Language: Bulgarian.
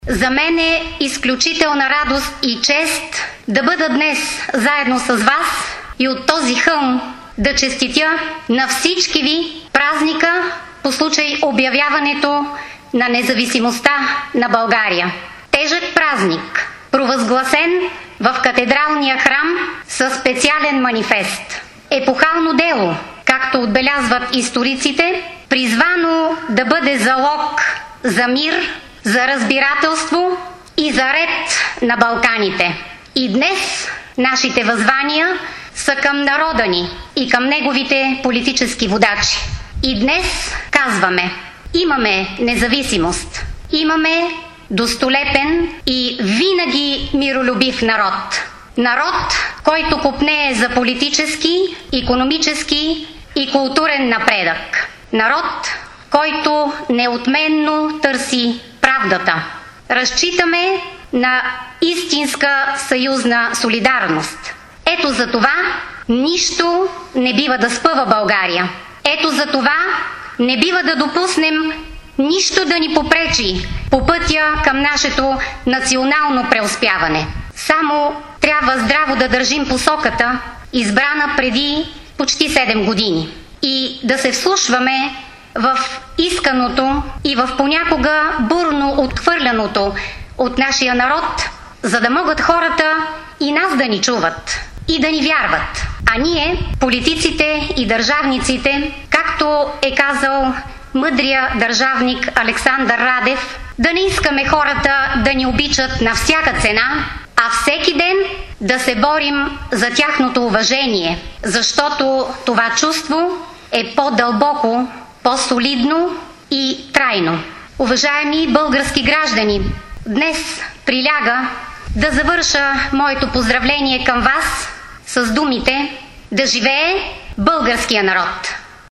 За мен е изключителна радост и чест да бъда днес заедно с вас и от този хълм да честитя на всички ви празника по случай обявяването на независимостта на България. Тежък празник, провъзгласен в катедралния храм със специален манифест. Епохално дело, както отбелязват историците, призвано да бъде залог за мир, за разбирателство и за ред на Балканите. И днес нашите възвания са към народа ни и към неговите политически водачи. И днес казваме: имаме независимост, имаме достолепен и винаги миролюбив народ. Народ, който копнее за политически, икономически и културен напредък. Народ, който неотменно търси правдата. Разчитаме на истинска съюзна солидарност. Ето за това нищо не бива да спъва България. Ето за това не бива да допуснем нищо да ни попречи по пътя към нашето национално преуспяване. Само трябва здраво да държим посоката, избрана преди почти 7 години, и да се вслушваме в исканото и в понякога бурно отхвърляното от нашия народ, за да могат хората и нас да ни чуват и да ни вярват. А ние, политиците и държавниците, както е казал мъдрия държавник Александър Радев, да не искаме хората да ни обичат на всяка цена, а всеки ден да се борим за тяхното уважение, защото това чувство е по-дълбоко, по-солидно и трайно. Уважаеми български граждани, днес приляга да завърша моето поздравление към вас с думите: да живее българския народ!